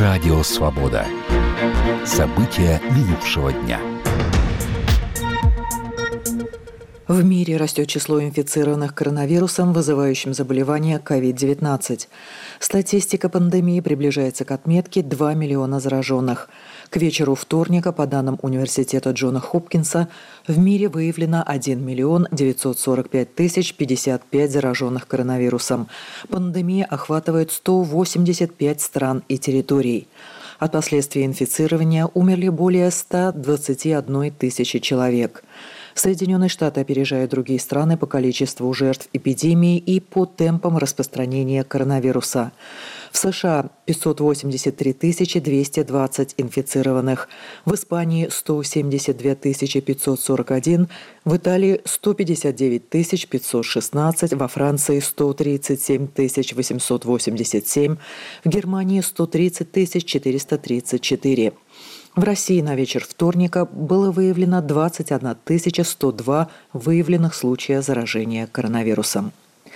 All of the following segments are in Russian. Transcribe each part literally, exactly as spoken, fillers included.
Радио «Свобода». События минувшего дня. В мире растет число инфицированных коронавирусом, вызывающим заболевание ковид девятнадцать. Статистика пандемии приближается к отметке два миллиона зараженных. К вечеру вторника, по данным Университета Джона Хопкинса, в мире выявлено один миллион девятьсот сорок пять тысяч пятьдесят пять зараженных коронавирусом. Пандемия охватывает сто восемьдесят пять стран и территорий. От последствий инфицирования умерли более ста двадцати одной тысячи человек. Соединенные Штаты опережают другие страны по количеству жертв эпидемии и по темпам распространения коронавируса. В США пятьсот восемьдесят три тысячи двести двадцать инфицированных, в Испании сто семьдесят две тысячи пятьсот сорок один, в Италии сто пятьдесят девять тысяч пятьсот шестнадцать, во Франции сто тридцать семь тысяч восемьсот восемьдесят семь, в Германии сто тридцать тысяч четыреста тридцать четыре. В России на вечер вторника было выявлено двадцать одна тысяча сто два выявленных случая заражения коронавирусом.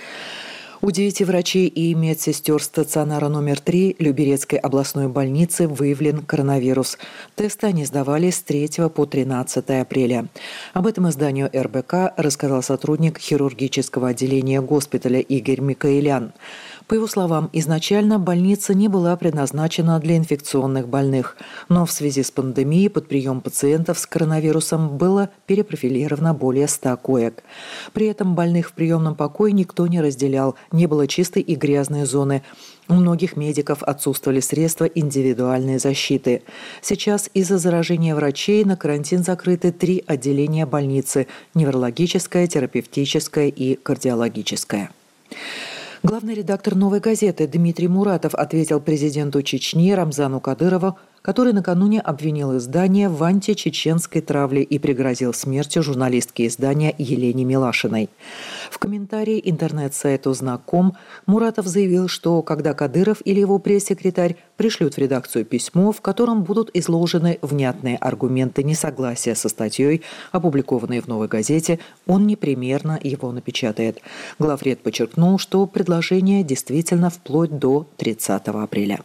У девяти врачей и медсестер стационара номер три Люберецкой областной больницы выявлен коронавирус. Тесты они сдавали с третьего по тринадцатое апреля. Об этом изданию эр бэ ка рассказал сотрудник хирургического отделения госпиталя Игорь Микаэлян. По его словам, изначально больница не была предназначена для инфекционных больных, но в связи с пандемией под прием пациентов с коронавирусом было перепрофилировано более ста коек. При этом больных в приемном покое никто не разделял, не было чистой и грязной зоны. У многих медиков отсутствовали средства индивидуальной защиты. Сейчас из-за заражения врачей на карантин закрыты три отделения больницы – неврологическое, терапевтическое и кардиологическое. Главный редактор «Новой газеты» Дмитрий Муратов ответил президенту Чечни Рамзану Кадырову, который накануне обвинил издание в античеченской травле и пригрозил смертью журналистки издания Елене Милашиной. В комментарии интернет-сайту «Знаком» Муратов заявил, что когда Кадыров или его пресс-секретарь пришлют в редакцию письмо, в котором будут изложены внятные аргументы несогласия со статьей, опубликованной в «Новой газете», он непременно его напечатает. Главред подчеркнул, что предложение действительно вплоть до тридцатого апреля.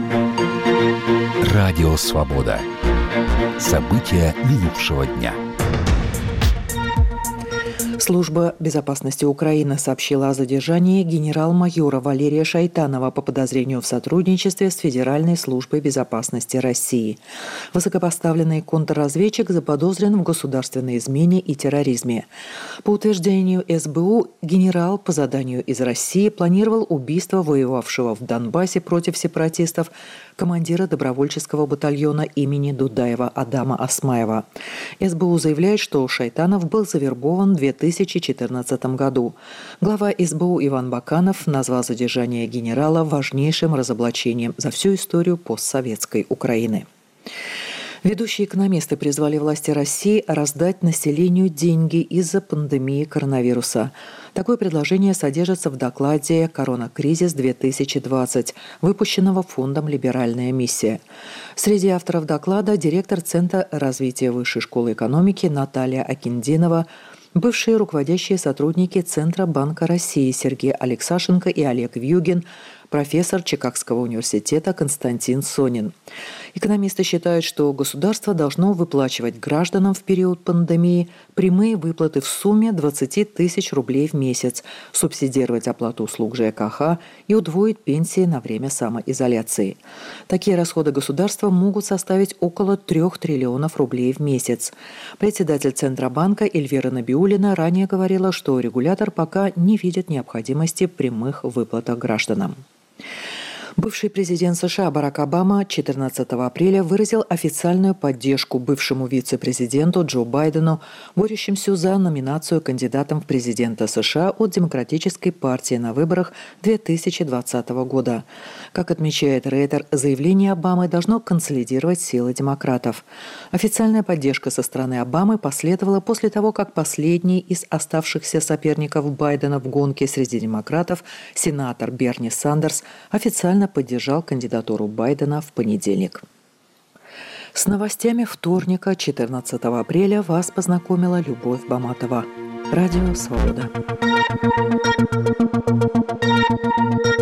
Радио «Свобода». События минувшего дня. Служба безопасности Украины сообщила о задержании генерал-майора Валерия Шайтанова по подозрению в сотрудничестве с Федеральной службой безопасности России. Высокопоставленный контрразведчик заподозрен в государственной измене и терроризме. По утверждению эс бэ у, генерал по заданию из России планировал убийство воевавшего в Донбассе против сепаратистов командира добровольческого батальона имени Дудаева Адама Осмаева. эс бэ у заявляет, что Шайтанов был завербован в две тысячи четырнадцатом году. Глава эс бэ у Иван Баканов назвал задержание генерала важнейшим разоблачением за всю историю постсоветской Украины. Ведущие экономисты призвали власти России раздать населению деньги из-за пандемии коронавируса. Такое предложение содержится в докладе «Коронакризис-две тысячи двадцать», выпущенного фондом «Либеральная миссия». Среди авторов доклада директор Центра развития Высшей школы экономики Наталья Акиндинова, бывшие руководящие сотрудники Центробанка России Сергей Алексашенко и Олег Вьюгин, профессор Чикагского университета Константин Сонин. Экономисты считают, что государство должно выплачивать гражданам в период пандемии прямые выплаты в сумме двадцать тысяч рублей в месяц, субсидировать оплату услуг жэ ка ха и удвоить пенсии на время самоизоляции. Такие расходы государства могут составить около трех триллионов рублей в месяц. Председатель Центробанка Эльвира Набиуллина ранее говорила, что регулятор пока не видит необходимости в прямых выплатах гражданам. Бывший президент США Барак Обама четырнадцатого апреля выразил официальную поддержку бывшему вице-президенту Джо Байдену, борющемуся за номинацию кандидатом в президенты США от Демократической партии на выборах две тысячи двадцатого года. Как отмечает Рейтер, заявление Обамы должно консолидировать силы демократов. Официальная поддержка со стороны Обамы последовала после того, как последний из оставшихся соперников Байдена в гонке среди демократов, сенатор Берни Сандерс, официально поддержал кандидатуру Байдена в понедельник. С новостями вторника, четырнадцатого апреля, вас познакомила Любовь Баматова. Радио «Свобода».